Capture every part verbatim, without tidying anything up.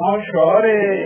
ما شعار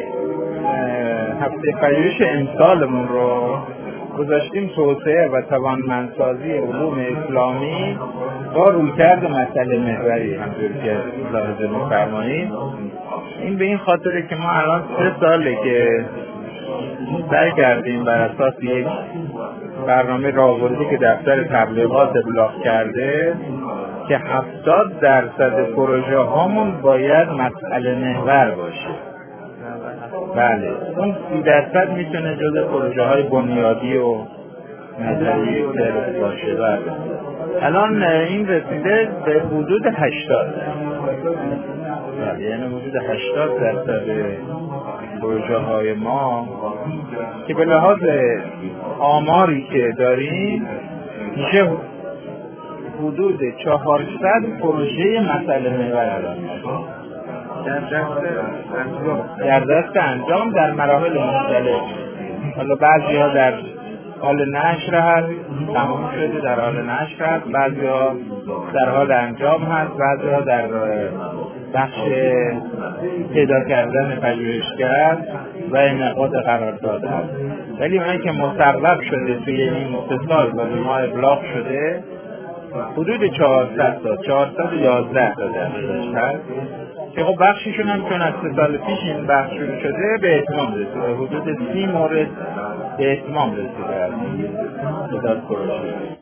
هفته پژوهش امسالمون رو گذاشتیم توسعه و توانمندسازی علوم اسلامی با رویکرد مسئله محوری. همونطور که ملاحظه می‌فرمایید، این به این خاطره که ما الان سه ساله که سعی کردیم بر اساس یک برنامه راهبردی که دفتر تبلیغات ابلاغ کرده که هفتاد درصد پروژه هامون باید مسئله محور باشه. بله، اون سی درصد میتونه جز پروژه های بنیادی و نظری سرس باشه. بله، الان این رسیده به حدود هشتاد. بله، یعنی حدود هشتاد درصد پروژه های ما که به لحاظ آماری که داریم میشه حدود چهارصد پروژه مسئله محور الان در دست انجام در دست انجام در مراحل مختلف. حالا بعضی ها در حال نشر هست، تمام شده در حال نشر هست، بعضی ها در حال انجام هست، بعضی ها در بخش پیدا کردن پژوهشگر و انعقاد قرارداد هست. ولی اونایی که مصوب شده توی این سه سال و به ما ابلاغ شده حدود چهارصد تا چهارصد و یازده تا درصدش هست که خب بخشیشون هم چون از سه سال پیش این بخش شروع شده به اتمام رسیده. حدود سی مورد به اتمام رسیده از این تعداد پروژه.